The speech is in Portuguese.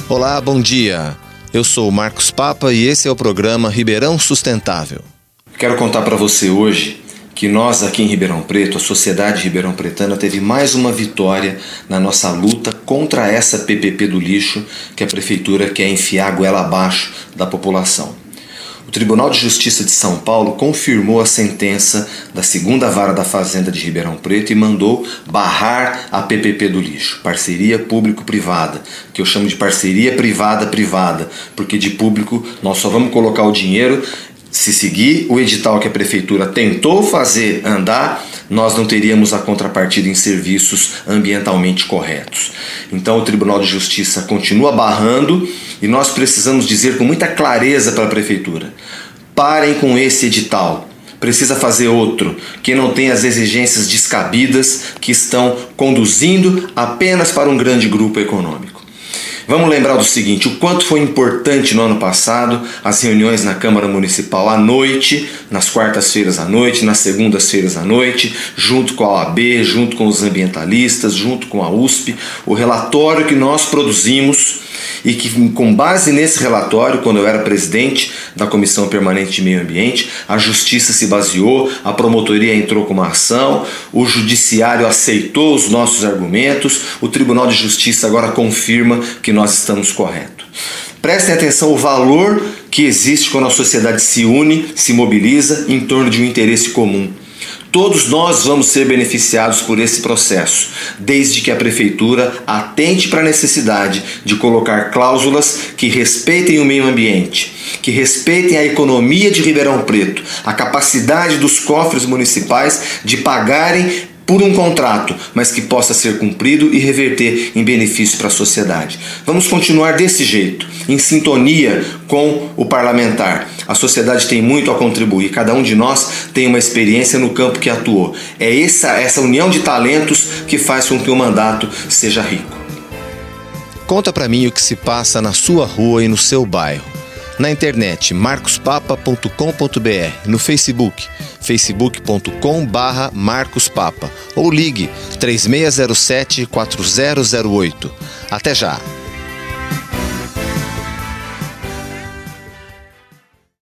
Olá, bom dia. Eu sou o Marcos Papa e esse é o programa Ribeirão Sustentável. Quero contar para você hoje que nós aqui em Ribeirão Preto, a sociedade ribeirão-pretana, teve mais uma vitória na nossa luta contra essa PPP do lixo que a prefeitura quer enfiar a goela abaixo da população. O Tribunal de Justiça de São Paulo confirmou a sentença da segunda vara da Fazenda de Ribeirão Preto e mandou barrar a PPP do lixo, parceria público-privada, que eu chamo de parceria privada-privada, porque de público nós só vamos colocar o dinheiro se seguir o edital que a prefeitura tentou fazer andar. Nós não teríamos a contrapartida em serviços ambientalmente corretos. Então o Tribunal de Justiça continua barrando e nós precisamos dizer com muita clareza para a prefeitura: parem com esse edital, precisa fazer outro, que não tem as exigências descabidas que estão conduzindo apenas para um grande grupo econômico. Vamos lembrar do seguinte: o quanto foi importante no ano passado as reuniões na Câmara Municipal à noite, nas quartas-feiras à noite, nas segundas-feiras à noite, junto com a OAB, junto com os ambientalistas, junto com a USP, o relatório que nós produzimos e que, com base nesse relatório, quando eu era presidente da Comissão Permanente de Meio Ambiente, a Justiça se baseou, a promotoria entrou com uma ação, o Judiciário aceitou os nossos argumentos, o Tribunal de Justiça agora confirma que nós estamos corretos. Prestem atenção ao valor que existe quando a sociedade se une, se mobiliza em torno de um interesse comum. Todos nós vamos ser beneficiados por esse processo, desde que a prefeitura atente para a necessidade de colocar cláusulas que respeitem o meio ambiente, que respeitem a economia de Ribeirão Preto, a capacidade dos cofres municipais de pagarem por um contrato, mas que possa ser cumprido e reverter em benefício para a sociedade. Vamos continuar desse jeito, em sintonia com o parlamentar. A sociedade tem muito a contribuir, cada um de nós tem uma experiência no campo que atuou. É essa união de talentos que faz com que o mandato seja rico. Conta pra mim o que se passa na sua rua e no seu bairro. Na internet, marcospapa.com.br, no Facebook, facebook.com/marcospapa ou ligue 3607-4008. Até já!